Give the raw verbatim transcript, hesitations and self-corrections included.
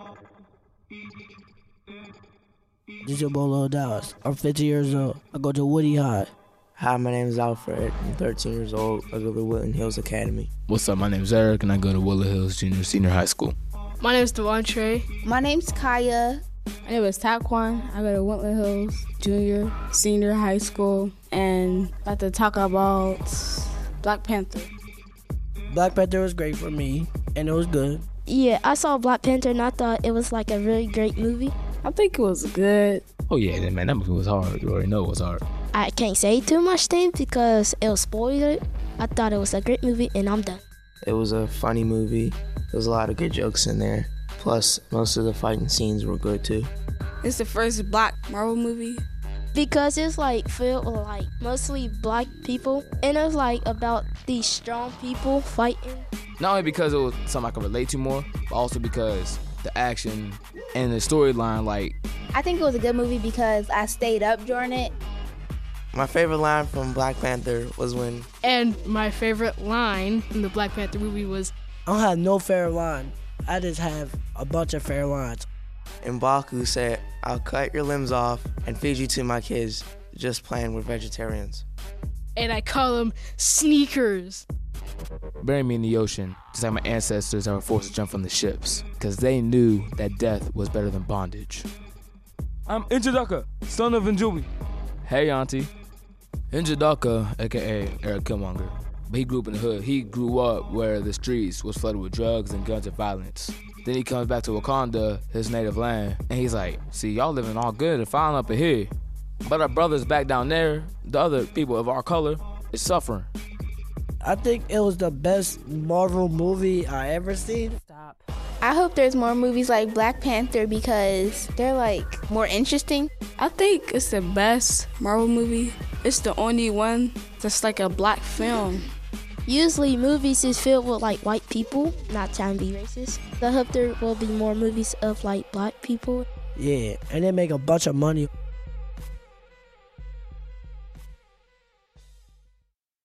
This is your boy Lil Dallas. I'm fifteen years old. I go to Woody High. Hi, my name is Alfred. I'm thirteen years old. I go to Woodland Hills Academy. What's up? My name is Eric, and I go to Woodland Hills Junior Senior High School. My name is Devontre. My name's Kaya. My name is Taquan. I go to Woodland Hills Junior Senior High School, and I like to talk about Black Panther. Black Panther was great for me, and it was good. Yeah, I saw Black Panther, and I thought it was like a really great movie. I think it was good. Oh yeah, man, that movie was hard. You already know it was hard. I can't say too much things because it'll spoil it. I thought it was a great movie, and I'm done. It was a funny movie. There's a lot of good jokes in there. Plus, most of the fighting scenes were good too. It's the first Black Marvel movie. Because it's like filled with like mostly black people, and it's like about these strong people fighting. Not only because it was something I could relate to more, but also because the action and the storyline, like... I think it was a good movie because I stayed up during it. My favorite line from Black Panther was when... And my favorite line in the Black Panther movie was... I don't have no fair line. I just have a bunch of fair lines. And Baku said, I'll cut your limbs off and feed you to my kids, just playing with vegetarians. And I call them sneakers. Bury me in the ocean, just like my ancestors that were forced to jump from the ships, because they knew that death was better than bondage. I'm Injadaka, son of Njubi. Hey, auntie. Injadaka, a k a. Eric Killmonger. But he grew up in the hood. He grew up where the streets was flooded with drugs and guns and violence. Then he comes back to Wakanda, his native land, and he's like, see, y'all living all good and fine up in here. But our brothers back down there, the other people of our color, is suffering. I think it was the best Marvel movie I ever seen. Stop. I hope there's more movies like Black Panther because they're like more interesting. I think it's the best Marvel movie. It's the only one that's like a black film. Usually movies is filled with like white people, not trying to be racist. I hope there will be more movies of like black people. Yeah, and they make a bunch of money.